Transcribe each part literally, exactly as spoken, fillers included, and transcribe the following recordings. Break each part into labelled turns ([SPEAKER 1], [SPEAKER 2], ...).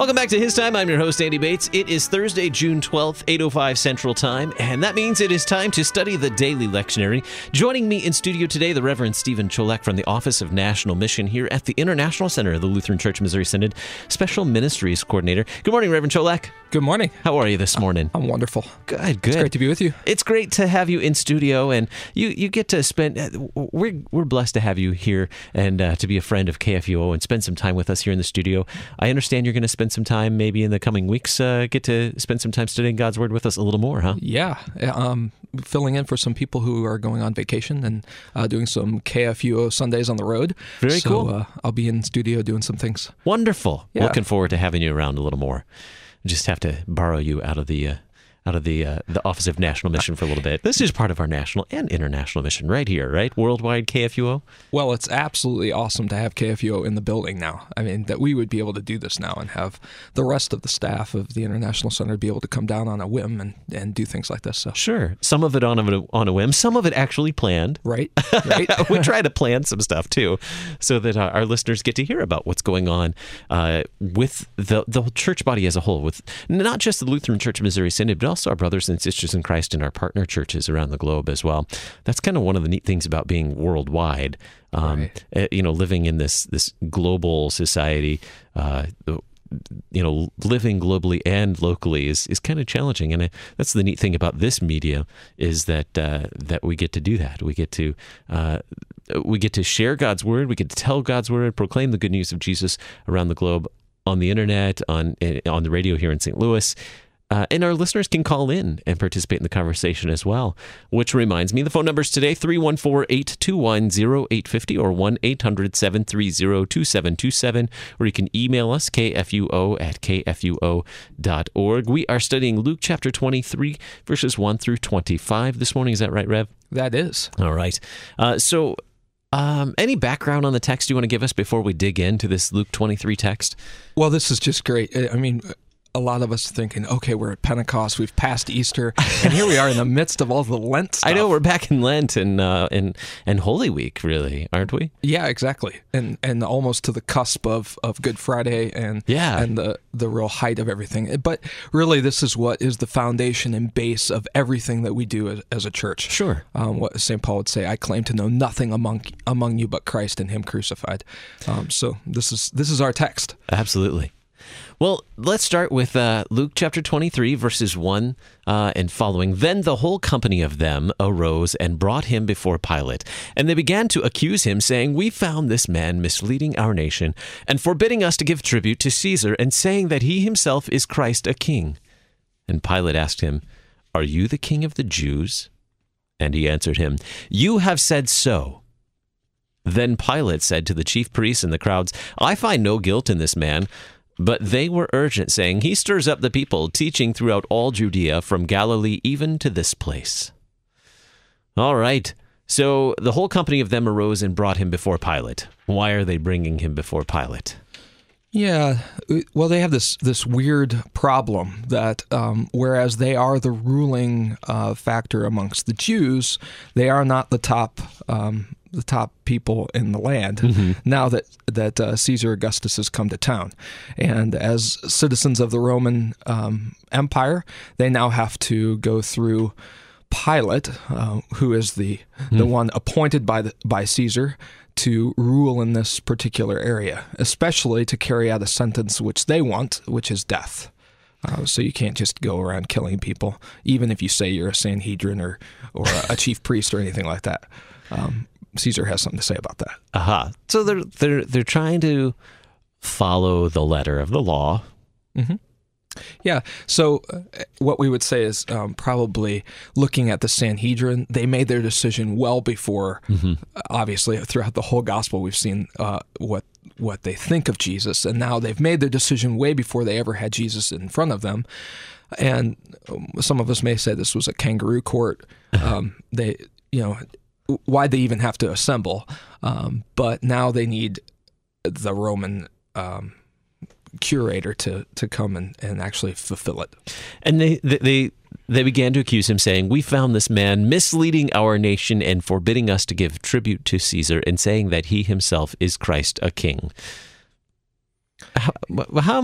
[SPEAKER 1] Welcome back to His Time. I'm your host, Andy Bates. It is Thursday, June twelfth, eight oh five Central Time, and that means it is time to study the Daily Lectionary. Joining me in studio today, the Reverend Stephen Cholak from the Office of National Mission here at the International Center of the Lutheran Church Missouri Synod, Special Ministries Coordinator. Good morning, Reverend Cholak.
[SPEAKER 2] Good morning.
[SPEAKER 1] How are you this morning?
[SPEAKER 2] I'm wonderful.
[SPEAKER 1] Good, good.
[SPEAKER 2] It's great to be with you.
[SPEAKER 1] It's great to have you in studio, and you, you get to spend, we're, we're blessed to have you here and uh, to be a friend of K F U O and spend some time with us here in the studio. I understand you're going to spend some time maybe in the coming weeks, uh, get to spend some time studying God's Word with us a little more, huh?
[SPEAKER 2] Yeah. Um, filling in for some people who are going on vacation and uh, doing some K F U O Sundays on the road.
[SPEAKER 1] Very
[SPEAKER 2] so,
[SPEAKER 1] cool.
[SPEAKER 2] Uh, I'll be in studio doing some things.
[SPEAKER 1] Wonderful.
[SPEAKER 2] Yeah.
[SPEAKER 1] Looking forward to having you around a little more. Just have to borrow you out of the uh, out of the uh, the Office of National Mission for a little bit. This is part of our national and international mission right here, right? Worldwide K F U O.
[SPEAKER 2] Well, it's absolutely awesome to have K F U O in the building now. I mean, that we would be able to do this now and have the rest of the staff of the International Center be able to come down on a whim and, and do things like this. So.
[SPEAKER 1] Sure. Some of it on a, on a whim, some of it actually planned.
[SPEAKER 2] Right, right.
[SPEAKER 1] We try to plan some stuff too so that uh, our listeners get to hear about what's going on uh, with the, the church body as a whole, with not just the Lutheran Church Missouri Synod, but also our brothers and sisters in Christ in our partner churches around the globe as well. That's kind of one of the neat things about being worldwide. Um,
[SPEAKER 2] right.
[SPEAKER 1] uh, you know, living in this this global society, uh, you know, living globally and locally is, is kind of challenging. And I, that's the neat thing about this media is that uh, that we get to do that. We get to uh, we get to share God's Word. We get to tell God's Word, proclaim the good news of Jesus around the globe on the internet, on on the radio here in Saint Louis. Uh, and our listeners can call in and participate in the conversation as well, which reminds me, the phone numbers today, three one four, eight two one, zero eight five zero or one eight hundred, seven three zero, two seven two seven, or you can email us, k f u o at k f u o dot org. We are studying Luke chapter twenty-three, verses one through twenty-five this morning. Is that right, Rev?
[SPEAKER 2] That is.
[SPEAKER 1] All right. Uh, so um, any background on the text you want to give us before we dig into this Luke twenty-three text?
[SPEAKER 2] Well, this is just great. I mean, a lot of us thinking, okay, we're at Pentecost, we've passed Easter, and here we are in the midst of all the Lent stuff.
[SPEAKER 1] I know, we're back in Lent and uh, and and Holy Week, really, aren't we?
[SPEAKER 2] Yeah, exactly, and and almost to the cusp of, of Good Friday and
[SPEAKER 1] yeah.
[SPEAKER 2] and the the real height of everything. But really, this is what is the foundation and base of everything that we do as, as a church.
[SPEAKER 1] Sure.
[SPEAKER 2] Um, what Saint Paul would say, "I claim to know nothing among among you but Christ and Him crucified." Um, so this is this is our text.
[SPEAKER 1] Absolutely. Well, let's start with uh, Luke chapter twenty-three, verses one uh, and following. Then the whole company of them arose and brought him before Pilate. And they began to accuse him, saying, "We found this man misleading our nation and forbidding us to give tribute to Caesar, and saying that he himself is Christ a king." And Pilate asked him, "Are you the king of the Jews?" And he answered him, "You have said so." Then Pilate said to the chief priests and the crowds, "I find no guilt in this man." But they were urgent, saying, "He stirs up the people, teaching throughout all Judea, from Galilee even to this place." All right. So the whole company of them arose and brought him before Pilate. Why are they bringing him before Pilate?
[SPEAKER 2] Yeah, well, they have this this weird problem that um, whereas they are the ruling uh, factor amongst the Jews, they are not the top um, the top people in the land. Mm-hmm. Now that that uh, Caesar Augustus has come to town, and as citizens of the Roman um, Empire, they now have to go through Pilate, uh, who is the mm. the one appointed by the, by Caesar to rule in this particular area, especially to carry out a sentence which they want, which is death. Uh, so you can't just go around killing people, even if you say you're a Sanhedrin or or a, a chief priest or anything like that. Um, Caesar has something to say about that.
[SPEAKER 1] Aha! Uh-huh. So they're they're they're trying to follow the letter of the law.
[SPEAKER 2] Mm-hmm. Yeah. So uh, what we would say is um, probably looking at the Sanhedrin, they made their decision well before, mm-hmm. obviously, throughout the whole gospel, we've seen uh, what what they think of Jesus. And now they've made their decision way before they ever had Jesus in front of them. And um, some of us may say this was a kangaroo court. Um, they, you know, why'd they even have to assemble? Um, but now they need the Roman um curator to to come and, and actually fulfill it.
[SPEAKER 1] And they, they they began to accuse him, saying, "We found this man misleading our nation and forbidding us to give tribute to Caesar, and saying that he himself is Christ a king." How, how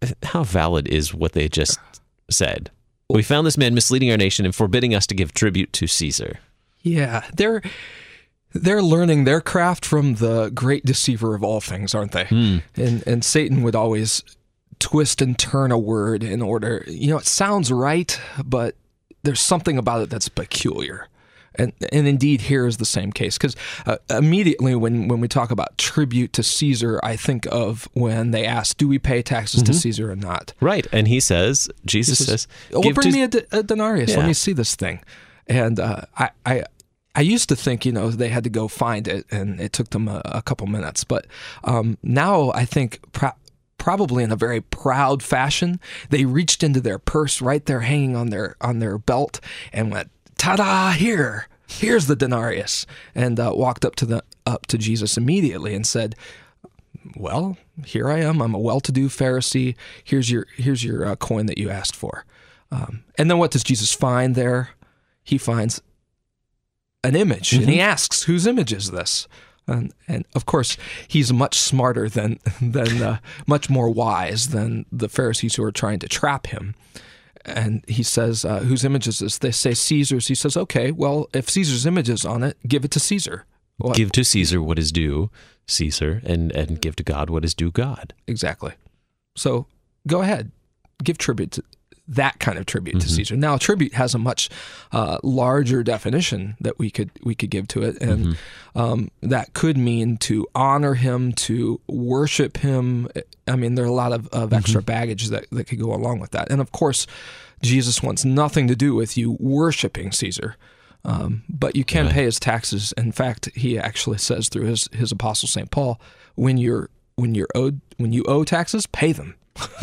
[SPEAKER 1] how valid is what they just said? We found this man misleading our nation and forbidding us to give tribute to Caesar.
[SPEAKER 2] Yeah, they're they're learning their craft from the great deceiver of all things, aren't they?
[SPEAKER 1] Mm.
[SPEAKER 2] And and Satan would always twist and turn a word in order. You know, it sounds right, but there's something about it that's peculiar. And and indeed, here is the same case. Because uh, immediately when, when we talk about tribute to Caesar, I think of when they ask, do we pay taxes mm-hmm. to Caesar or not?
[SPEAKER 1] Right. And he says, Jesus he says,
[SPEAKER 2] says, well, bring
[SPEAKER 1] to...
[SPEAKER 2] me a, d- a denarius.
[SPEAKER 1] Yeah.
[SPEAKER 2] Let me see this thing. And uh, I, I I used to think, you know, they had to go find it, and it took them a, a couple minutes. But um, now I think pro- probably in a very proud fashion, they reached into their purse right there hanging on their on their belt and went, ta-da, here, here's the denarius, and uh, walked up to the up to Jesus immediately and said, well, here I am. I'm a well-to-do Pharisee. Here's your here's your uh, coin that you asked for. Um, and then what does Jesus find there? He finds an image, mm-hmm. and he asks, whose image is this? And, and of course, he's much smarter than, than uh, much more wise than the Pharisees who are trying to trap him. And he says, uh, whose image is this? They say Caesar's. He says, okay, well, if Caesar's image is on it, give it to Caesar. What?
[SPEAKER 1] Give to Caesar what is due Caesar, and, and give to God what is due God.
[SPEAKER 2] Exactly. So go ahead, give tribute to that kind of tribute mm-hmm. to Caesar. Now, tribute has a much uh, larger definition that we could we could give to it, and mm-hmm. um, that could mean to honor him, to worship him. I mean, there are a lot of, of extra mm-hmm. baggage that, that could go along with that. And of course, Jesus wants nothing to do with you worshiping Caesar, um, but you can right. pay his taxes. In fact, he actually says through his, his apostle Saint Paul, when you're when you're owed when you owe taxes, pay them.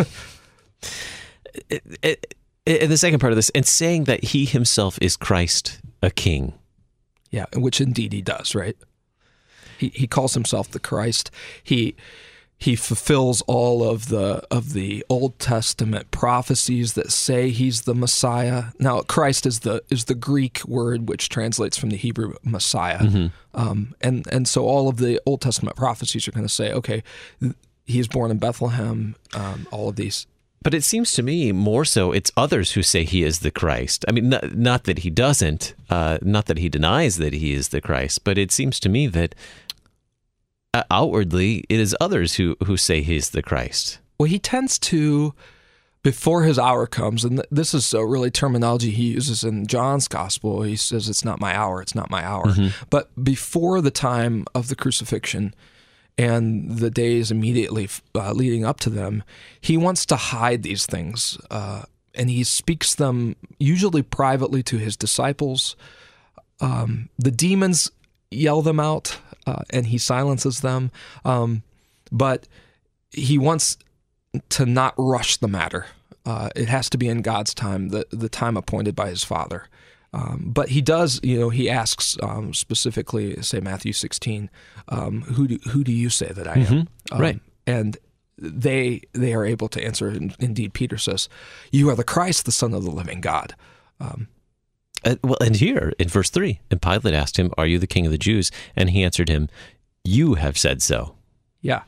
[SPEAKER 1] It, it, in the second part of this, and saying that he himself is Christ, a king.
[SPEAKER 2] Yeah, which indeed he does, right? He he calls himself the Christ. He he fulfills all of the of the Old Testament prophecies that say he's the Messiah. Now, Christ is the is the Greek word which translates from the Hebrew Messiah, mm-hmm. um, and and so all of the Old Testament prophecies are going to say, okay, he is born in Bethlehem. Um, all of these.
[SPEAKER 1] But it seems to me more so it's others who say he is the Christ. I mean, not, not that he doesn't, uh, not that he denies that he is the Christ, but it seems to me that uh, outwardly it is others who, who say he is the Christ.
[SPEAKER 2] Well, he tends to, before his hour comes, and this is a really terminology he uses in John's gospel. He says, it's not my hour, it's not my hour. Mm-hmm. But before the time of the crucifixion, and the days immediately uh, leading up to them, he wants to hide these things, uh, and he speaks them usually privately to his disciples. Um, the demons yell them out, uh, and he silences them, um, but he wants to not rush the matter. Uh, it has to be in God's time, the, the time appointed by his Father. Um, but he does, you know, he asks um, specifically, say Matthew sixteen, um, who do who do you say that I am?
[SPEAKER 1] Mm-hmm.
[SPEAKER 2] Um,
[SPEAKER 1] right,
[SPEAKER 2] and they they are able to answer. Indeed, Peter says, "You are the Christ, the Son of the living God." Um,
[SPEAKER 1] uh, well, and here in verse three, and Pilate asked him, "Are you the King of the Jews?" And he answered him, "You have said so."
[SPEAKER 2] Yeah.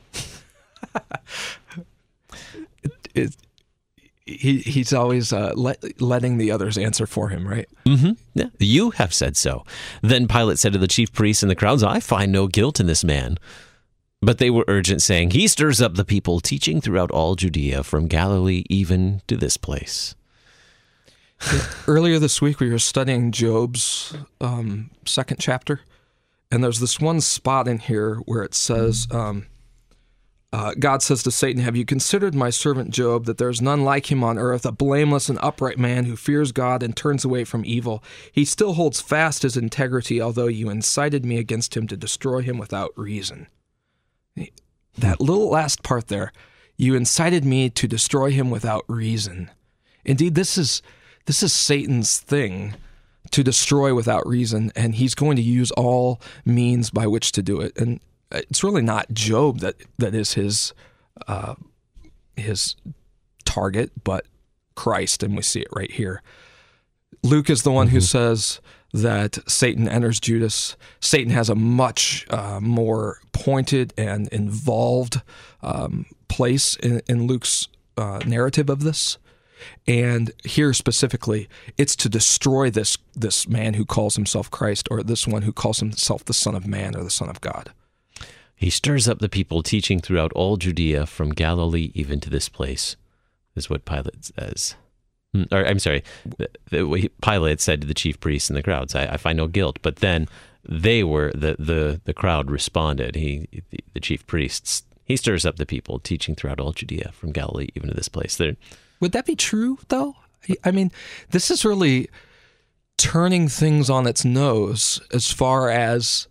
[SPEAKER 2] it, it, He he's always uh, let, letting the others answer for him, right?
[SPEAKER 1] Mm-hmm. Yeah. You have said so. Then Pilate said to the chief priests and the crowds, "I find no guilt in this man." But they were urgent, saying, "He stirs up the people, teaching throughout all Judea, from Galilee even to this place."
[SPEAKER 2] Yeah. Earlier this week, we were studying Job's um, second chapter, and there's this one spot in here where it says, um, Uh, God says to Satan, "Have you considered my servant Job, that there is none like him on earth, a blameless and upright man who fears God and turns away from evil? He still holds fast his integrity, although you incited me against him to destroy him without reason." That little last part there, you incited me to destroy him without reason. Indeed, this is this is Satan's thing, to destroy without reason, and he's going to use all means by which to do it. And it's really not Job that, that is his uh, his target, but Christ, and we see it right here. Luke is the one mm-hmm. who says that Satan enters Judas. Satan has a much uh, more pointed and involved um, place in, in Luke's uh, narrative of this. And here specifically, it's to destroy this this man who calls himself Christ, or this one who calls himself the Son of Man or the Son of God.
[SPEAKER 1] He stirs up the people, teaching throughout all Judea, from Galilee even to this place, is what Pilate says. Or, I'm sorry, the, the, Pilate said to the chief priests and the crowds, I, I find no guilt. But then they were, the, the, the crowd responded. He, the, the chief priests, he stirs up the people, teaching throughout all Judea, from Galilee even to this place. They're,
[SPEAKER 2] Would that be true, though? I mean, this is really turning things on its nose as far as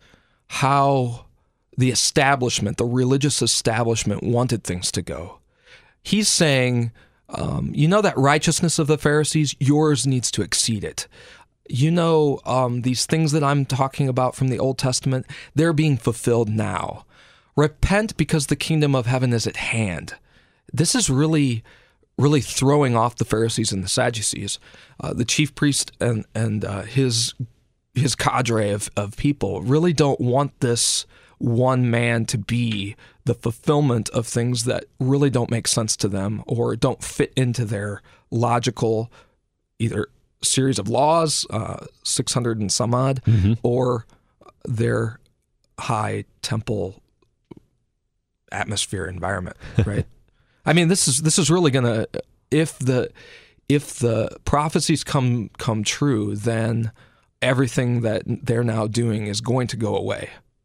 [SPEAKER 2] how the establishment, the religious establishment, wanted things to go. He's saying, um, you know that righteousness of the Pharisees, yours needs to exceed it. You know, um, these things that I'm talking about from the Old Testament, they're being fulfilled now. Repent because the kingdom of heaven is at hand. This is really... really throwing off the Pharisees and the Sadducees. Uh, the chief priest and and uh, his his cadre of, of people really don't want this one man to be the fulfillment of things that really don't make sense to them or don't fit into their logical either series of laws, uh, six hundred and some odd, mm-hmm. or their high temple atmosphere environment, right? I mean, this is this is really going to, if the if the prophecies come come true, then everything that they're now doing is going to go away,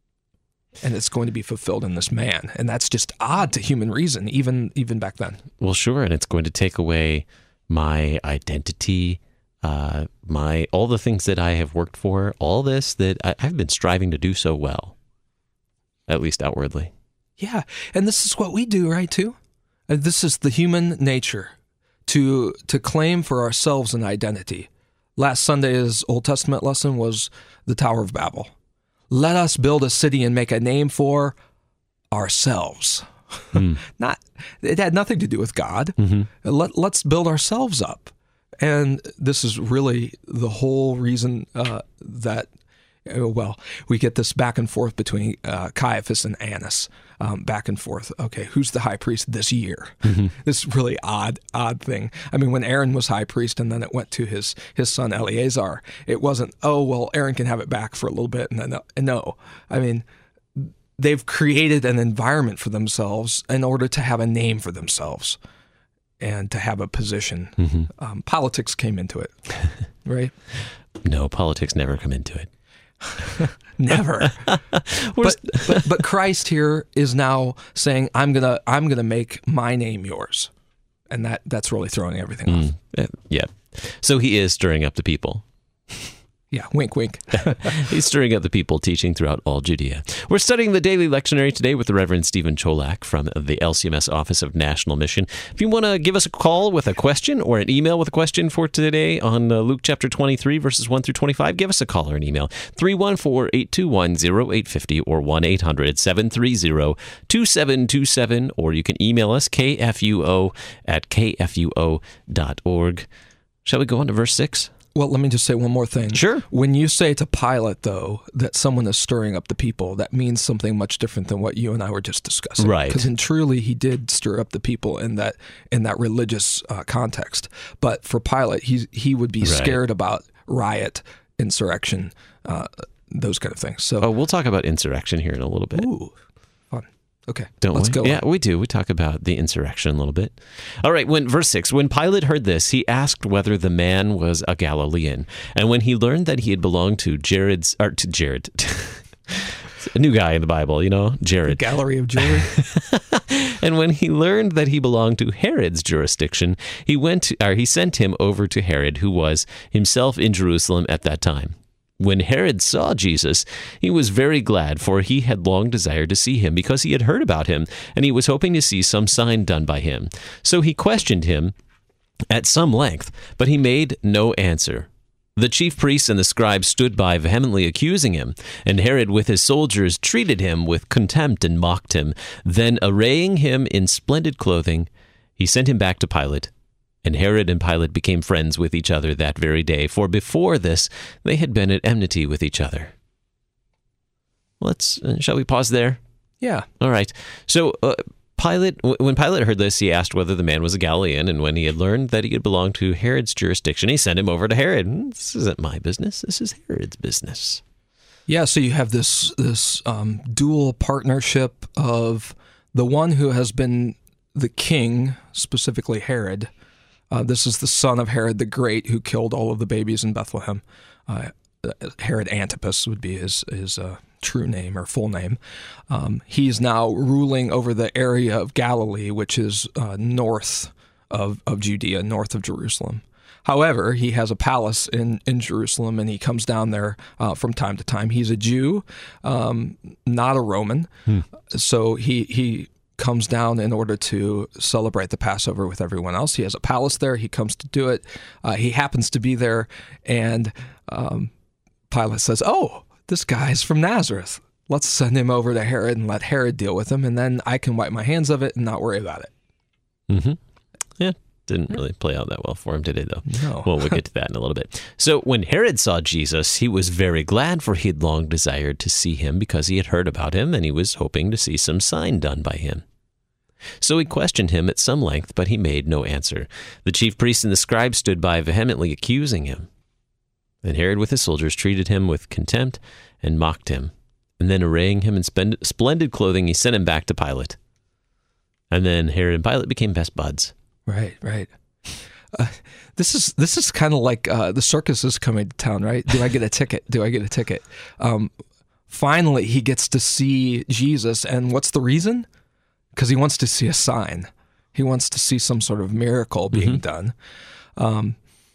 [SPEAKER 2] and it's going to be fulfilled in this man, and that's just odd to human reason, even even back then.
[SPEAKER 1] Well, sure, and it's going to take away my identity, uh, my all the things that I have worked for, all this that I, I've been striving to do so well, at least outwardly.
[SPEAKER 2] Yeah, and this is what we do, right? Too. This is the human nature, to to claim for ourselves an identity. Last Sunday's Old Testament lesson was the Tower of Babel. Let us build a city and make a name for ourselves. Mm. Not, it had nothing to do with God. Mm-hmm. Let, let's build ourselves up. And this is really the whole reason uh, that, well, we get this back and forth between uh, Caiaphas and Annas. Um, back and forth. Okay, who's the high priest this year? Mm-hmm. This really odd, odd thing. I mean, when Aaron was high priest and then it went to his his son Eleazar, it wasn't, oh, well, Aaron can have it back for a little bit. And then, no. I mean, they've created an environment for themselves in order to have a name for themselves and to have a position. Mm-hmm. Um, politics came into it, right?
[SPEAKER 1] No, politics never come into it.
[SPEAKER 2] Never. but, but but Christ here is now saying, I'm gonna I'm gonna make my name yours. And that, that's really throwing everything mm,
[SPEAKER 1] off. Yeah. So he is stirring up the people.
[SPEAKER 2] Yeah, wink, wink.
[SPEAKER 1] He's stirring up the people, teaching throughout all Judea. We're studying the daily lectionary today with the Reverend Stephen Cholak from the L C M S Office of National Mission. If you want to give us a call with a question or an email with a question for today on uh, Luke chapter twenty-three, verses one through twenty-five, give us a call or an email, three one four, eight two one, oh eight five oh or one eight hundred, seven three zero, two seven two seven, or you can email us, k f u o at k f u o dot org. Shall we go on to verse six?
[SPEAKER 2] Well, let me just say one more thing.
[SPEAKER 1] Sure.
[SPEAKER 2] When you say to Pilate, though, that someone is stirring up the people, that means something much different than what you and I were just discussing.
[SPEAKER 1] Right.
[SPEAKER 2] Because in truly, he did stir up the people in that in that religious uh, context. But for Pilate, he he would be right. scared about riot, insurrection, uh, those kind of things. So,
[SPEAKER 1] oh, we'll talk about insurrection here in a little bit.
[SPEAKER 2] Ooh. Okay,
[SPEAKER 1] Don't
[SPEAKER 2] let's
[SPEAKER 1] we?
[SPEAKER 2] go.
[SPEAKER 1] Yeah,
[SPEAKER 2] on.
[SPEAKER 1] we do. We talk about the insurrection a little bit. All right, when verse six, when Pilate heard this, he asked whether the man was a Galilean. And when he learned that he had belonged to Jared's, or to Jared, a new guy in the Bible, you know, Jared.
[SPEAKER 2] The gallery of jewelry.
[SPEAKER 1] And when he learned that he belonged to Herod's jurisdiction, he went, to, or he sent him over to Herod, who was himself in Jerusalem at that time. When Herod saw Jesus, he was very glad, for he had long desired to see him, because he had heard about him, and he was hoping to see some sign done by him. So he questioned him at some length, but he made no answer. The chief priests and the scribes stood by, vehemently accusing him, and Herod with his soldiers treated him with contempt and mocked him. Then, arraying him in splendid clothing, he sent him back to Pilate. And Herod and Pilate became friends with each other that very day, for before this they had been at enmity with each other. Let's, uh, shall we pause there?
[SPEAKER 2] Yeah.
[SPEAKER 1] All right. So uh, Pilate, when Pilate heard this, he asked whether the man was a Galilean, and when he had learned that he had belonged to Herod's jurisdiction, he sent him over to Herod. This isn't my business. This is Herod's business.
[SPEAKER 2] Yeah, so you have this this um, dual partnership of the one who has been the king, specifically Herod. Uh, this is the son of Herod the Great, who killed all of the babies in Bethlehem. Uh, Herod Antipas would be his his uh, true name or full name. Um, he's now ruling over the area of Galilee, which is uh, north of, of Judea, north of Jerusalem. However, he has a palace in, in Jerusalem, and he comes down there uh, from time to time. He's a Jew, um, not a Roman, hmm. so he he comes down in order to celebrate the Passover with everyone else. He has a palace there. He comes to do it. Uh, he happens to be there, and um, Pilate says, "Oh, this guy's from Nazareth. Let's send him over to Herod and let Herod deal with him, and then I can wipe my hands of it and not worry about it."
[SPEAKER 1] Mm-hmm. Yeah. Didn't really play out that well for him, did it, though?
[SPEAKER 2] No.
[SPEAKER 1] Well, we'll get to that in a little bit. So when Herod saw Jesus, he was very glad, for he had long desired to see him because he had heard about him, and he was hoping to see some sign done by him. So he questioned him at some length, but he made no answer. The chief priests and the scribes stood by, vehemently accusing him. And Herod with his soldiers treated him with contempt and mocked him. And then arraying him in splendid clothing, he sent him back to Pilate. And then Herod and Pilate became best buds.
[SPEAKER 2] Right, right. Uh, this is this is kind of like uh, the circus is coming to town, right? Do I get a ticket? Do I get a ticket? Um, finally, he gets to see Jesus, and what's the reason? Because he wants to see a sign. He wants to see some sort of miracle being mm-hmm. done. Um,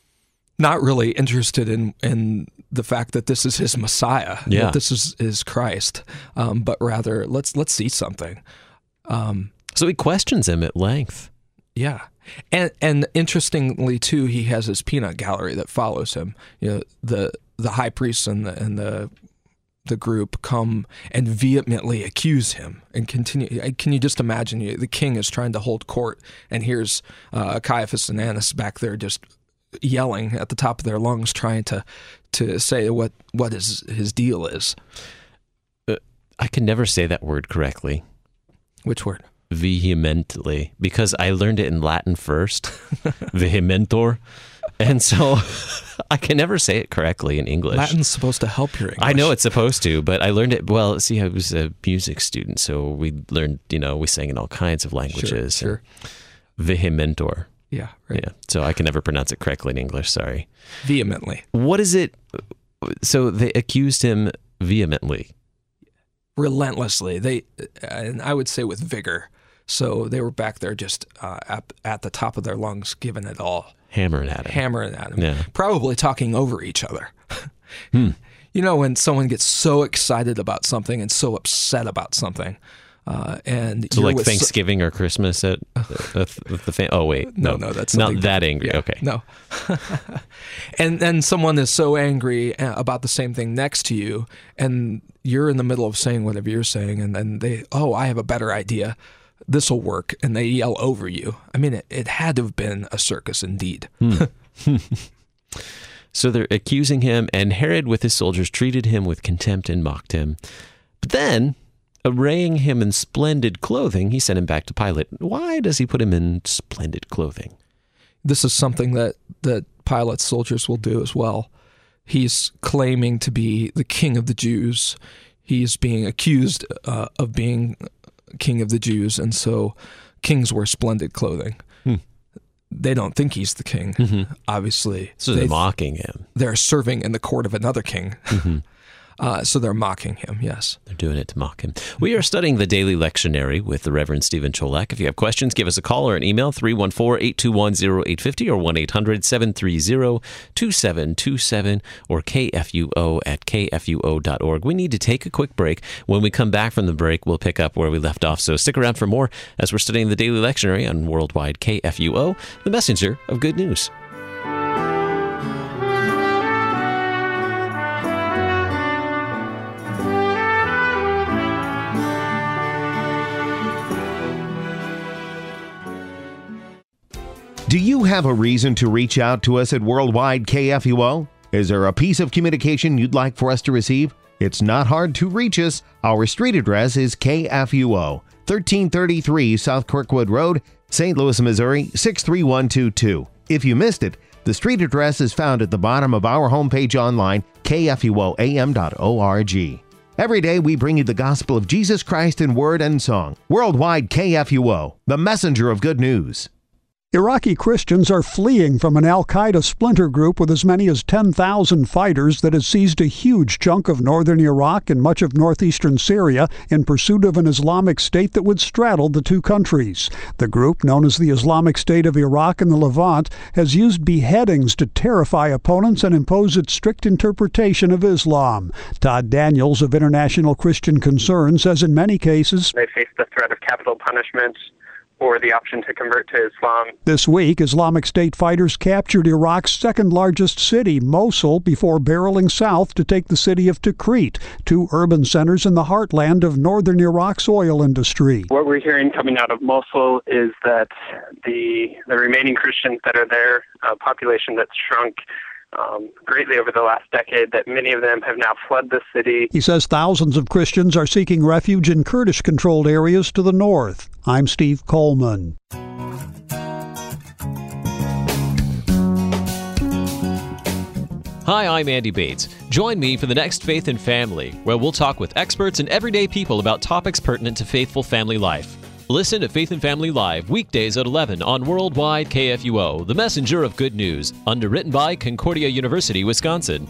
[SPEAKER 2] not really interested in in the fact that this is his Messiah,
[SPEAKER 1] yeah.
[SPEAKER 2] that this is is Christ, um, but rather let's let's see something. Um,
[SPEAKER 1] so he questions him at length.
[SPEAKER 2] Yeah. And and interestingly too, he has his peanut gallery that follows him. You know, the the high priests and the and the the group come and vehemently accuse him and continue. Can you just imagine? The king is trying to hold court, and here's uh, Caiaphas and Annas back there just yelling at the top of their lungs, trying to to say what what his his deal is.
[SPEAKER 1] Uh, I can never say that word correctly.
[SPEAKER 2] Which word?
[SPEAKER 1] Vehemently, because I learned it in Latin first, vehementor, and so I can never say it correctly in English.
[SPEAKER 2] Latin's supposed to help your English.
[SPEAKER 1] I know it's supposed to, but I learned it, well, see, I was a music student, so we learned, you know, we sang in all kinds of languages.
[SPEAKER 2] Sure, sure.
[SPEAKER 1] Vehementor.
[SPEAKER 2] Yeah, right.
[SPEAKER 1] Yeah, so I can never pronounce it correctly in English, sorry.
[SPEAKER 2] Vehemently.
[SPEAKER 1] What is it? So they accused him vehemently.
[SPEAKER 2] Relentlessly. They, and I would say with vigor. So they were back there just uh, at, at the top of their lungs, giving it all.
[SPEAKER 1] Hammering at him.
[SPEAKER 2] Hammering at him.
[SPEAKER 1] Yeah.
[SPEAKER 2] Probably talking over each other.
[SPEAKER 1] hmm.
[SPEAKER 2] You know, when someone gets so excited about something and so upset about something. Uh, and
[SPEAKER 1] so like Thanksgiving so- or Christmas at, at the fam- Oh, wait.
[SPEAKER 2] No,
[SPEAKER 1] no,
[SPEAKER 2] no that's
[SPEAKER 1] not that angry.
[SPEAKER 2] Yeah,
[SPEAKER 1] okay.
[SPEAKER 2] No. and then someone is so angry about the same thing next to you, and you're in the middle of saying whatever you're saying, and then they, oh, I have a better idea. This will work, and they yell over you. I mean, it, it had to have been a circus indeed.
[SPEAKER 1] Hmm. So they're accusing him, and Herod with his soldiers treated him with contempt and mocked him. But then, arraying him in splendid clothing, he sent him back to Pilate. Why does he put him in splendid clothing?
[SPEAKER 2] This is something that, that Pilate's soldiers will do as well. He's claiming to be the king of the Jews. He's being accused uh, of being king of the Jews, and so kings wear splendid clothing. Hmm. They don't think he's the king, mm-hmm. obviously.
[SPEAKER 1] So they're mocking him.
[SPEAKER 2] They're serving in the court of another king.
[SPEAKER 1] Mm-hmm.
[SPEAKER 2] Uh, so they're mocking him, yes.
[SPEAKER 1] They're doing it to mock him. We are studying the Daily Lectionary with the Reverend Stephen Cholak. If you have questions, give us a call or an email, three one four, eight two one, zero eight five zero or one eight hundred, seven three zero, two seven two seven or K F U O at K F U O dot org. We need to take a quick break. When we come back from the break, we'll pick up where we left off. So stick around for more as we're studying the Daily Lectionary on Worldwide K F U O, the messenger of good news.
[SPEAKER 3] Do you have a reason to reach out to us at Worldwide K F U O? Is there a piece of communication you'd like for us to receive? It's not hard to reach us. Our street address is K F U O, thirteen thirty-three South Kirkwood Road, Saint Louis, Missouri, six three one two two. If you missed it, the street address is found at the bottom of our homepage online, K F U O A M dot org. Every day we bring you the gospel of Jesus Christ in word and song. Worldwide K F U O, the messenger of good news.
[SPEAKER 4] Iraqi Christians are fleeing from an al-Qaeda splinter group with as many as ten thousand fighters that has seized a huge chunk of northern Iraq and much of northeastern Syria in pursuit of an Islamic State that would straddle the two countries. The group, known as the Islamic State of Iraq and the Levant, has used beheadings to terrify opponents and impose its strict interpretation of Islam. Todd Daniels of International Christian Concern says in many cases,
[SPEAKER 5] they face the threat of capital punishment or the option to convert to Islam.
[SPEAKER 4] This week, Islamic State fighters captured Iraq's second-largest city, Mosul, before barreling south to take the city of Tikrit, two urban centers in the heartland of northern Iraq's oil industry.
[SPEAKER 5] What we're hearing coming out of Mosul is that the the remaining Christians that are there, a population that's shrunk Um, greatly over the last decade, that many of them have now fled the city.
[SPEAKER 4] He says thousands of Christians are seeking refuge in Kurdish-controlled areas to the north. I'm Steve Coleman.
[SPEAKER 1] Hi, I'm Andy Bates. Join me for the next Faith and Family, where we'll talk with experts and everyday people about topics pertinent to faithful family life. Listen to Faith and Family Live weekdays at eleven on Worldwide K F U O, the messenger of good news, underwritten by Concordia University, Wisconsin.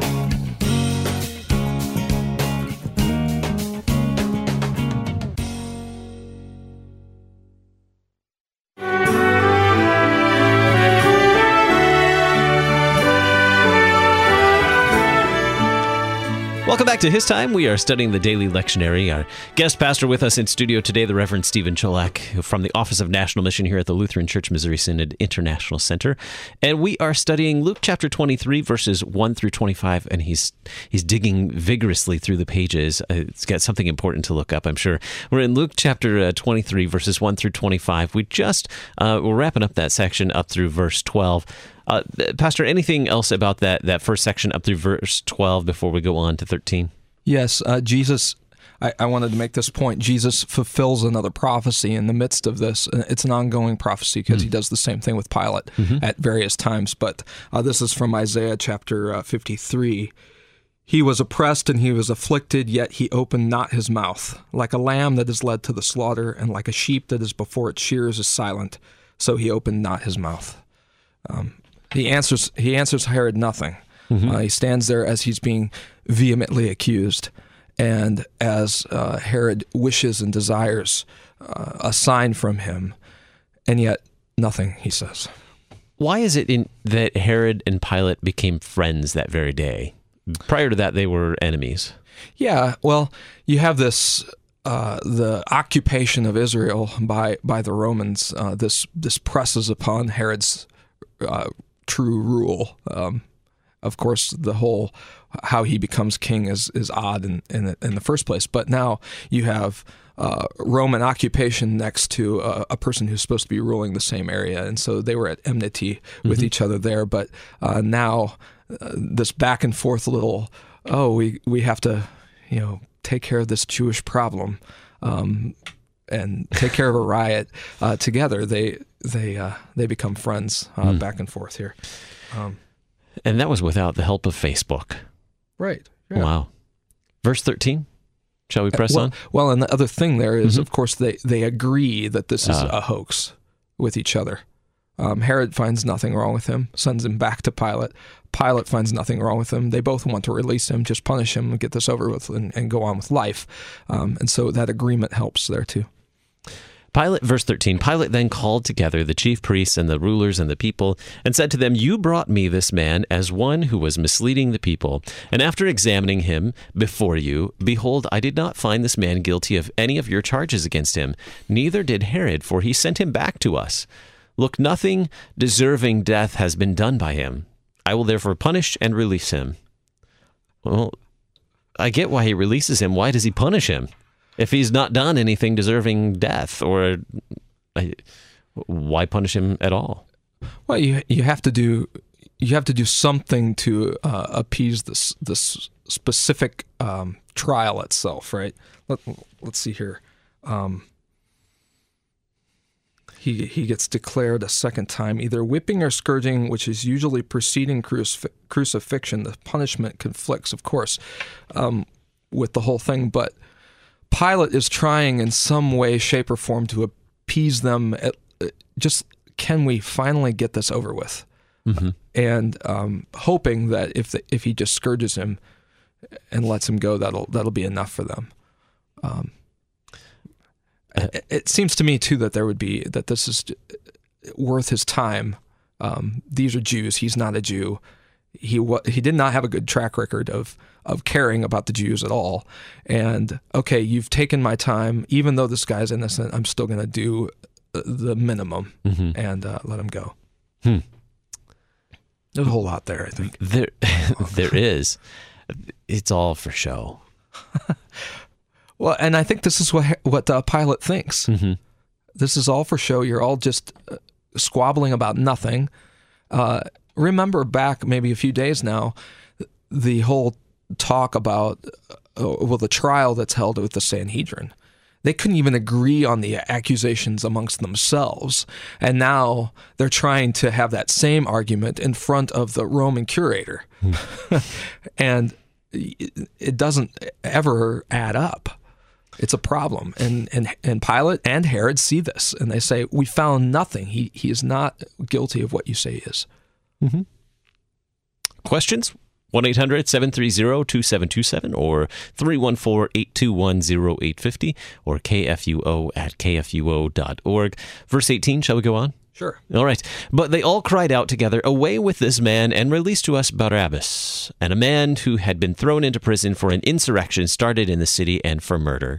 [SPEAKER 1] Welcome back to His Time. We are studying the Daily Lectionary. Our guest pastor with us in studio today, the Reverend Stephen Cholak from the Office of National Mission here at the Lutheran Church Missouri Synod International Center. And we are studying Luke chapter twenty-three, verses one through twenty-five, and he's he's digging vigorously through the pages. Uh, it's got something important to look up, I'm sure. We're in Luke chapter uh, twenty-three, verses one through twenty-five. We just, uh, we're wrapping up that section up through verse twelve. Uh, Pastor, anything else about that, that first section up through verse twelve before we go on to thirteen?
[SPEAKER 2] Yes, uh, Jesus, I, I wanted to make this point. Jesus fulfills another prophecy in the midst of this. It's an ongoing prophecy because mm. he does the same thing with Pilate mm-hmm. at various times. But uh, this is from Isaiah chapter uh, fifty-three. He was oppressed and he was afflicted, yet he opened not his mouth. Like a lamb that is led to the slaughter, and like a sheep that is before its shears is silent, so he opened not his mouth. Um, He answers He answers Herod nothing. Mm-hmm. Uh, he stands there as he's being vehemently accused, and as uh, Herod wishes and desires uh, a sign from him, and yet nothing, he says.
[SPEAKER 1] Why is it in, that Herod and Pilate became friends that very day? Prior to that, they were enemies.
[SPEAKER 2] Yeah, well, you have this... Uh, the occupation of Israel by, by the Romans, uh, this this presses upon Herod's uh, true rule. Um, of course, the whole how he becomes king is is odd in in the, in the first place. But now you have uh, Roman occupation next to a, a person who's supposed to be ruling the same area, and so they were at enmity with mm-hmm. each other there. But uh, now uh, this back and forth little oh we we have to you know take care of this Jewish problem um, and take care of a riot uh, together. They they uh, they become friends uh, mm. back and forth here. Um,
[SPEAKER 1] and that was without the help of Facebook.
[SPEAKER 2] Right. Yeah.
[SPEAKER 1] Wow. Verse thirteen. Shall we press
[SPEAKER 2] well,
[SPEAKER 1] on?
[SPEAKER 2] Well, and the other thing there is, mm-hmm. of course, they, they agree that this is
[SPEAKER 1] uh,
[SPEAKER 2] a hoax with each other. Um, Herod finds nothing wrong with him, sends him back to Pilate. Pilate finds nothing wrong with him. They both want to release him, just punish him and get this over with and, and go on with life. Um, and so that agreement helps there too.
[SPEAKER 1] Pilate, verse thirteen, Pilate then called together the chief priests and the rulers and the people and said to them, "You brought me this man as one who was misleading the people. And after examining him before you, behold, I did not find this man guilty of any of your charges against him. Neither did Herod, for he sent him back to us. Look, nothing deserving death has been done by him. I will therefore punish and release him." Well, I get why he releases him. Why does he punish him? If he's not done anything deserving death, or why punish him at all?
[SPEAKER 2] Well, you you have to do you have to do something to uh, appease this this specific um, trial itself, right? Let, let's see here. Um, he he gets declared a second time, either whipping or scourging, which is usually preceding crucif- crucifixion. The punishment conflicts, of course, um, with the whole thing, but Pilate is trying in some way, shape, or form to appease them. At, just, can we finally get this over with? Mm-hmm. And um, hoping that if the, if he just scourges him and lets him go, that'll that'll be enough for them. Um, it, it seems to me too that there would be that this is worth his time. Um, these are Jews. He's not a Jew. He he did not have a good track record of of caring about the Jews at all. And okay, you've taken my time. Even though this guy's innocent, I'm still going to do the minimum mm-hmm. and uh, let him go.
[SPEAKER 1] Hmm.
[SPEAKER 2] There's a whole lot there, I think.
[SPEAKER 1] There, there is. It's all for show.
[SPEAKER 2] Well, and I think this is what what uh, Pilate thinks. Mm-hmm. This is all for show. You're all just uh, squabbling about nothing. Uh, remember back maybe a few days now, the whole talk about, uh, well, the trial that's held with the Sanhedrin. They couldn't even agree on the accusations amongst themselves. And now they're trying to have that same argument in front of the Roman curator. And it doesn't ever add up. It's a problem. And, and and Pilate and Herod see this, and they say, we found nothing. He, he is not guilty of what you say he is.
[SPEAKER 1] Mm-hmm. Questions? one eight hundred seven three zero two seven two seven or three one four eight two one zero eight five zero or K F U O at K F U O dot org. Verse eighteen, shall we go on?
[SPEAKER 2] Sure.
[SPEAKER 1] All right. But they all cried out together, away with this man, and release to us Barabbas, and a man who had been thrown into prison for an insurrection started in the city and for murder.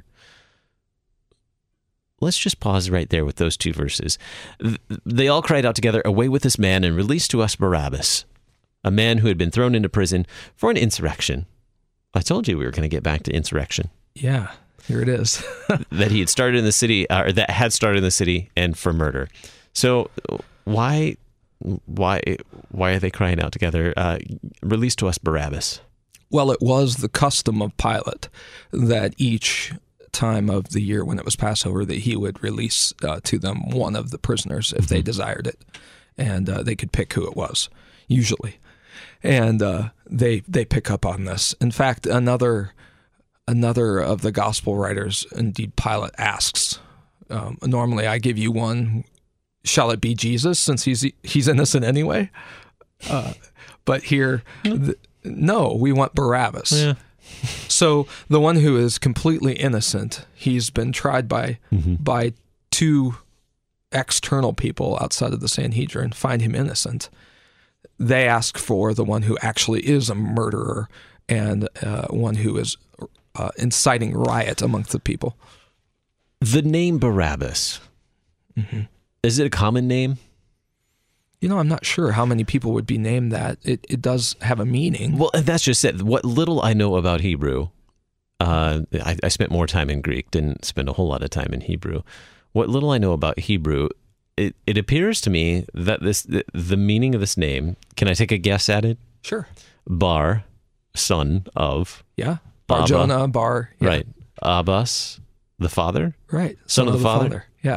[SPEAKER 1] Let's just pause right there with those two verses. They all cried out together, away with this man, and release to us Barabbas, a man who had been thrown into prison for an insurrection. I told you we were going to get back to insurrection.
[SPEAKER 2] Yeah, here it is.
[SPEAKER 1] That he had started in the city, or that had started in the city, and for murder. So why, why, why are they crying out together? Uh, release to us Barabbas.
[SPEAKER 2] Well, it was the custom of Pilate that each time of the year when it was Passover, that he would release uh, to them one of the prisoners if mm-hmm. they desired it, and uh, they could pick who it was, usually. And uh, they they pick up on this. In fact, another another of the gospel writers, indeed Pilate, asks, um, normally I give you one, shall it be Jesus, since he's he's innocent anyway? Uh, but here, th- no, we want Barabbas. Yeah. So the one who is completely innocent, he's been tried by mm-hmm. by two external people outside of the Sanhedrin, find him innocent. They ask for the one who actually is a murderer and uh, one who is uh, inciting riot amongst the people.
[SPEAKER 1] The name Barabbas, mm-hmm. is it a common name?
[SPEAKER 2] You know, I'm not sure how many people would be named that. It it does have a meaning.
[SPEAKER 1] Well, that's just it. What little I know about Hebrew, uh, I, I spent more time in Greek, didn't spend a whole lot of time in Hebrew. What little I know about Hebrew, it, it appears to me that this the, the meaning of this name, can I take a guess at it?
[SPEAKER 2] Sure.
[SPEAKER 1] Bar, son of.
[SPEAKER 2] Yeah. Bar Jonah, Bar. Yeah.
[SPEAKER 1] Right. Abbas, the father.
[SPEAKER 2] Right.
[SPEAKER 1] Son, son of, of the, the father. father.
[SPEAKER 2] Yeah.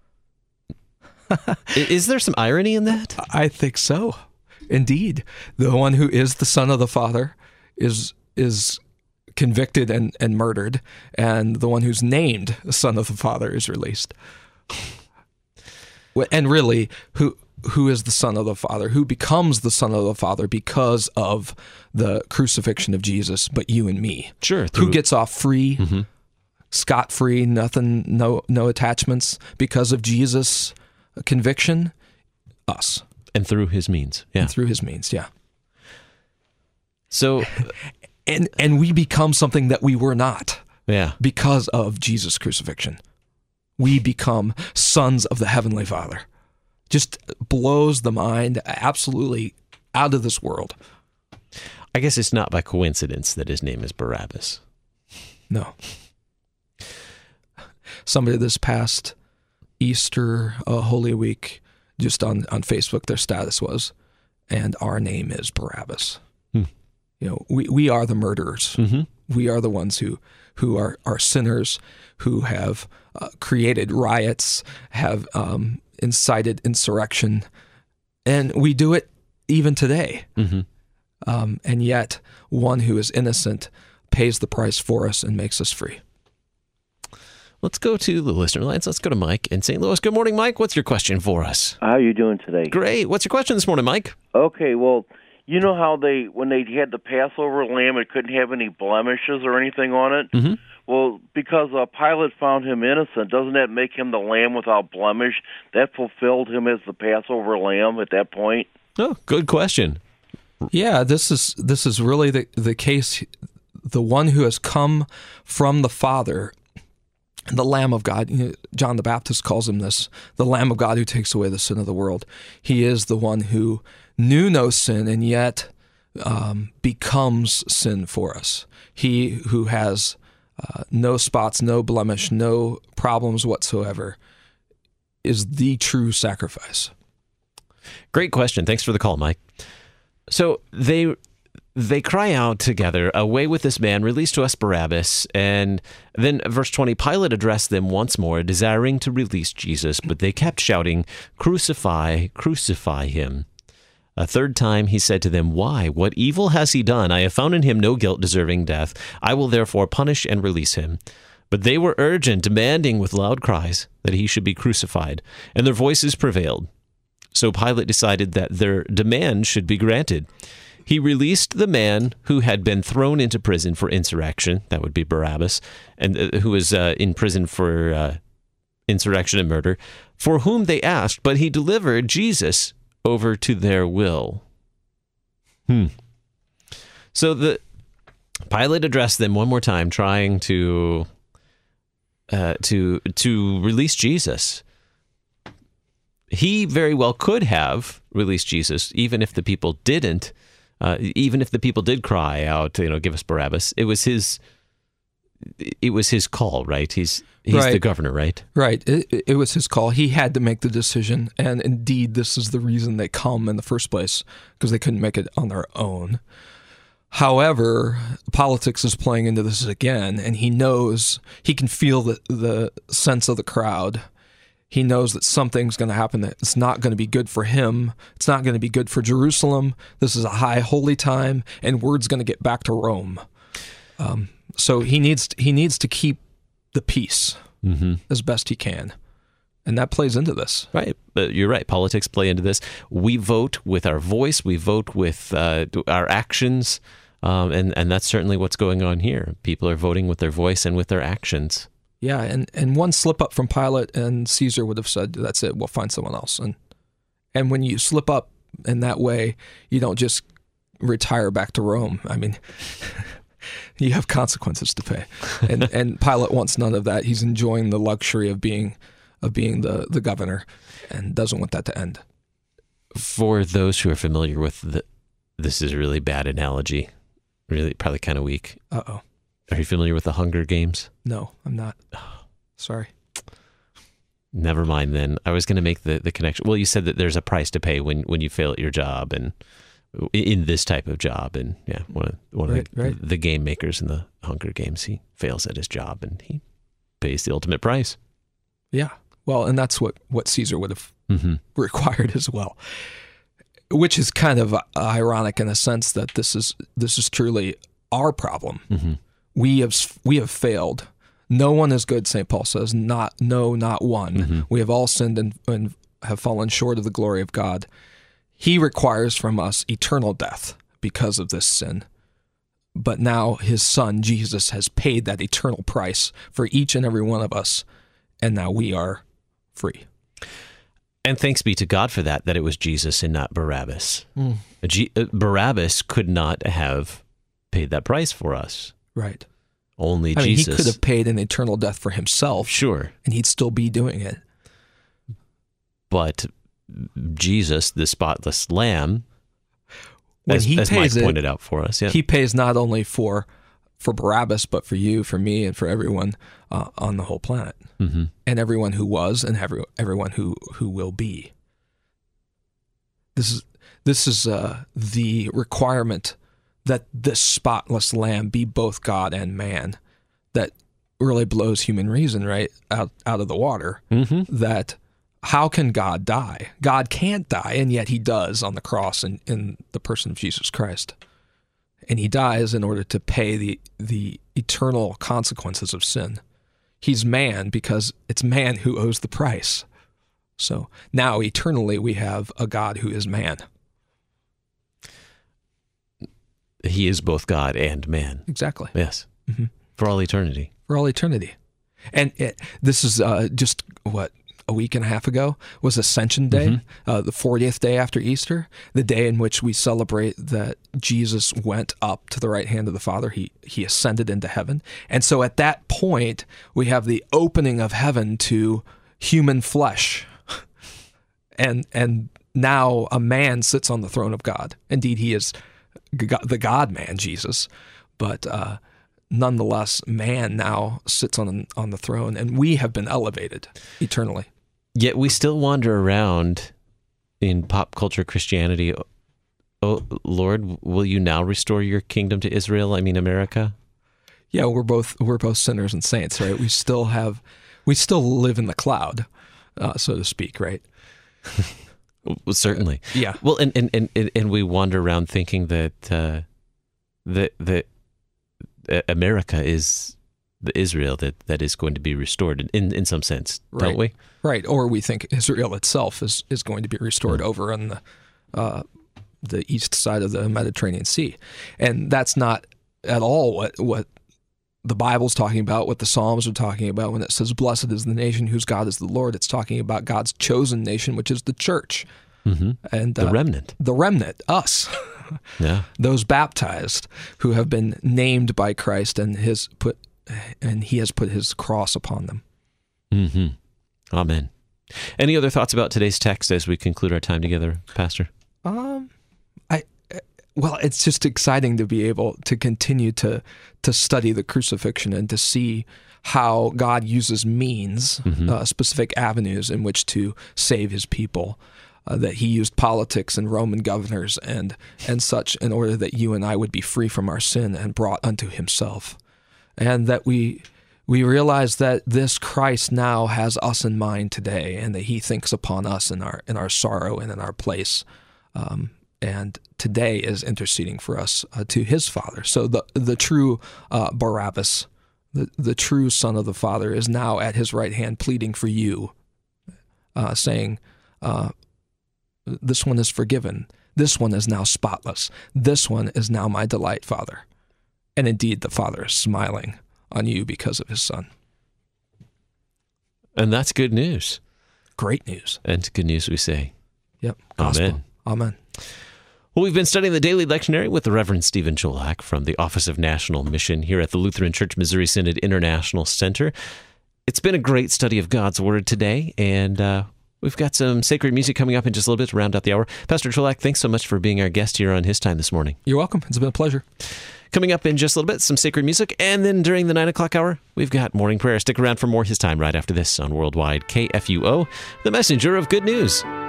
[SPEAKER 1] Is there some irony in that?
[SPEAKER 2] I think so. Indeed. The one who is the son of the father is is convicted and, and murdered, and the one who's named the son of the father is released. And really, who who is the son of the father? Who becomes the son of the father because of the crucifixion of Jesus, but you and me?
[SPEAKER 1] Sure.
[SPEAKER 2] Through... Who gets off free, mm-hmm. scot-free, nothing, no no attachments because of Jesus' conviction? Us.
[SPEAKER 1] And through his means. Yeah.
[SPEAKER 2] And through his means, yeah.
[SPEAKER 1] So,
[SPEAKER 2] and and we become something that we were not.
[SPEAKER 1] Yeah.
[SPEAKER 2] Because of Jesus' crucifixion. We become sons of the Heavenly Father. Just blows the mind absolutely out of this world.
[SPEAKER 1] I guess it's not by coincidence that his name is Barabbas.
[SPEAKER 2] No. Somebody this past Easter, uh, Holy Week, just on, on Facebook, their status was, and our name is Barabbas.
[SPEAKER 1] Hmm.
[SPEAKER 2] You know, we, we are the murderers.
[SPEAKER 1] Mm-hmm.
[SPEAKER 2] We are the ones who who are, are sinners, who have uh, created riots, have um, incited insurrection, and we do it even today.
[SPEAKER 1] Mm-hmm.
[SPEAKER 2] Um, and yet, one who is innocent pays the price for us and makes us free.
[SPEAKER 1] Let's go to the listener lines. Let's go to Mike in Saint Louis. Good morning, Mike. What's your question for us?
[SPEAKER 6] How are you doing today?
[SPEAKER 1] Great. What's your question this morning, Mike?
[SPEAKER 6] Okay, well, you know how they, when they had the Passover lamb, it couldn't have any blemishes or anything on it?
[SPEAKER 1] Mm-hmm.
[SPEAKER 6] Well, because uh, Pilate found him innocent, doesn't that make him the lamb without blemish? That fulfilled him as the Passover lamb at that point?
[SPEAKER 1] Oh, good question.
[SPEAKER 2] Yeah, this is this is really the, the case. The one who has come from the Father, the Lamb of God. You know, John the Baptist calls him this, the Lamb of God who takes away the sin of the world. He is the one who knew no sin and yet um, becomes sin for us. He who has uh, no spots, no blemish, no problems whatsoever is the true sacrifice.
[SPEAKER 1] Great question. Thanks for the call, Mike. So they they cry out together, "Away with this man, release to us Barabbas." And then verse twenty, Pilate addressed them once more, desiring to release Jesus, but they kept shouting, "Crucify, crucify him." A third time he said to them, "Why? What evil has he done? I have found in him no guilt deserving death. I will therefore punish and release him." But they were urgent, demanding with loud cries that he should be crucified, and their voices prevailed. So Pilate decided that their demand should be granted. He released the man who had been thrown into prison for insurrection, that would be Barabbas, and uh, who was uh, in prison for uh, insurrection and murder, for whom they asked, but he delivered Jesus over to their will. Hmm. So the Pilate addressed them one more time, trying to uh, to to release Jesus. He very well could have released Jesus, even if the people didn't. Uh, even if the people did cry out, you know, "Give us Barabbas." It was his. It was his call, right? He's he's
[SPEAKER 2] Right.
[SPEAKER 1] the governor, right?
[SPEAKER 2] Right. It, it was his call. He had to make the decision. And indeed, this is the reason they come in the first place, because they couldn't make it on their own. However, politics is playing into this again, and he knows, he can feel the, the sense of the crowd. He knows that something's going to happen that it's not going to be good for him. It's not going to be good for Jerusalem. This is a high holy time, and word's going to get back to Rome. Um, so he needs he needs to keep the peace
[SPEAKER 1] Mm-hmm.
[SPEAKER 2] as best he can. And that plays into this.
[SPEAKER 1] Right. But you're right. Politics play into this. We vote with our voice. We vote with uh, our actions. Um, and, and that's certainly what's going on here. People are voting with their voice and with their actions.
[SPEAKER 2] Yeah, and, and one slip up from Pilate and Caesar would have said, "That's it, we'll find someone else." And and when you slip up in that way, you don't just retire back to Rome. I mean, you have consequences to pay. And and Pilate wants none of that. He's enjoying the luxury of being of being the, the governor and doesn't want that to end.
[SPEAKER 1] For those who are familiar with the, this is a really bad analogy, really probably kind of weak.
[SPEAKER 2] Uh-oh.
[SPEAKER 1] Are you familiar with the Hunger Games?
[SPEAKER 2] No, I'm not. Sorry.
[SPEAKER 1] Never mind then. I was going to make the, the connection. Well, you said that there's a price to pay when, when you fail at your job and in this type of job. And yeah, one of, one
[SPEAKER 2] Right,
[SPEAKER 1] of the,
[SPEAKER 2] right.
[SPEAKER 1] the game makers in the Hunger Games, he fails at his job and he pays the ultimate price.
[SPEAKER 2] Yeah. Well, and that's what, what Caesar would have
[SPEAKER 1] Mm-hmm.
[SPEAKER 2] required as well, which is kind of ironic in a sense that this is this is truly our problem.
[SPEAKER 1] Mm-hmm.
[SPEAKER 2] We have we have failed. No one is good, Saint Paul says. Not no, not one.
[SPEAKER 1] Mm-hmm.
[SPEAKER 2] We have all sinned and, and have fallen short of the glory of God. He requires from us eternal death because of this sin. But now his son, Jesus, has paid that eternal price for each and every one of us, and now we are free.
[SPEAKER 1] And thanks be to God for that, that it was Jesus and not Barabbas.
[SPEAKER 2] Mm.
[SPEAKER 1] G- uh, Barabbas could not have paid that price for us.
[SPEAKER 2] Right.
[SPEAKER 1] Only
[SPEAKER 2] I mean,
[SPEAKER 1] Jesus.
[SPEAKER 2] he could have paid an eternal death for himself,
[SPEAKER 1] Sure.
[SPEAKER 2] and he'd still be doing it.
[SPEAKER 1] But Jesus, the spotless lamb,
[SPEAKER 2] When
[SPEAKER 1] as,
[SPEAKER 2] he
[SPEAKER 1] as Mike
[SPEAKER 2] pays it,
[SPEAKER 1] pointed out for us, yeah.
[SPEAKER 2] he pays not only for for Barabbas, but for you, for me, and for everyone uh, on the whole planet,
[SPEAKER 1] Mm-hmm.
[SPEAKER 2] and everyone who was, and every, everyone who, who will be. This is this is uh, the requirement that this spotless lamb be both God and man that really blows human reason right out, out of the water.
[SPEAKER 1] Mm-hmm.
[SPEAKER 2] That how can God die? God can't die, and yet he does on the cross in, in the person of Jesus Christ. And he dies in order to pay the the eternal consequences of sin. He's man because it's man who owes the price. So now eternally we have a God who is man.
[SPEAKER 1] He is both God and man.
[SPEAKER 2] Exactly.
[SPEAKER 1] Yes.
[SPEAKER 2] Mm-hmm.
[SPEAKER 1] For all eternity.
[SPEAKER 2] For all eternity. And it, this is uh, just, what, a week and a half ago was Ascension Day, mm-hmm. uh, the fortieth day after Easter, the day in which we celebrate that Jesus went up to the right hand of the Father. He he ascended into heaven. And so at that point, we have the opening of heaven to human flesh. And and now a man sits on the throne of God. Indeed, he is the God-man, Jesus. But uh, nonetheless, man now sits on on the throne, and we have been elevated eternally.
[SPEAKER 1] Yet we still wander around in pop culture Christianity. Oh, Lord, will you now restore your kingdom to Israel? I mean, America?
[SPEAKER 2] Yeah, we're both we're both sinners and saints, right? We still have, we still live in the cloud, uh, so to speak, right?
[SPEAKER 1] Well, certainly.
[SPEAKER 2] Uh, yeah.
[SPEAKER 1] Well, and, and, and, and we wander around thinking that uh, that that America is the Israel that, that is going to be restored in, in some sense,
[SPEAKER 2] right.
[SPEAKER 1] don't we?
[SPEAKER 2] Right. Or we think Israel itself is, is going to be restored mm-hmm. over on the uh, the east side of the Mediterranean Sea. And that's not at all what, what the Bible's talking about, what the Psalms are talking about when it says, blessed is the nation whose God is the Lord. It's talking about God's chosen nation, which is the church.
[SPEAKER 1] Mm-hmm.
[SPEAKER 2] And
[SPEAKER 1] the
[SPEAKER 2] uh,
[SPEAKER 1] remnant.
[SPEAKER 2] The remnant, us.
[SPEAKER 1] Yeah.
[SPEAKER 2] Those baptized who have been named by Christ and his put and he has put his cross upon them.
[SPEAKER 1] Mm-hmm. Amen. Any other thoughts about today's text as we conclude our time together, Pastor?
[SPEAKER 2] Um, I well, it's just exciting to be able to continue to to study the crucifixion and to see how God uses means, mm-hmm. uh, specific avenues in which to save his people. Uh, that he used politics and Roman governors and and such in order that you and I would be free from our sin and brought unto himself. And that we we realize that this Christ now has us in mind today, and that he thinks upon us in our in our sorrow and in our place, um, and today is interceding for us uh, to his Father. So the the true uh, Barabbas, the the true Son of the Father, is now at his right hand pleading for you, uh, saying, uh, "This one is forgiven. This one is now spotless. This one is now my delight, Father." And indeed, the Father is smiling on you because of his Son.
[SPEAKER 1] And that's good news.
[SPEAKER 2] Great news.
[SPEAKER 1] And good news, we say.
[SPEAKER 2] Yep. Gospel.
[SPEAKER 1] Amen.
[SPEAKER 2] Amen.
[SPEAKER 1] Well, we've been studying the Daily Lectionary with the Reverend Stephen Cholak from the Office of National Mission here at the Lutheran Church Missouri Synod International Center. It's been a great study of God's Word today, and uh, we've got some sacred music coming up in just a little bit to round out the hour. Pastor Cholak, thanks so much for being our guest here on His Time this morning.
[SPEAKER 2] You're welcome. It's been a pleasure.
[SPEAKER 1] Coming up in just a little bit, some sacred music, and then during the nine o'clock hour, we've got morning prayer. Stick around for more His Time right after this on Worldwide K F U O, the messenger of good news.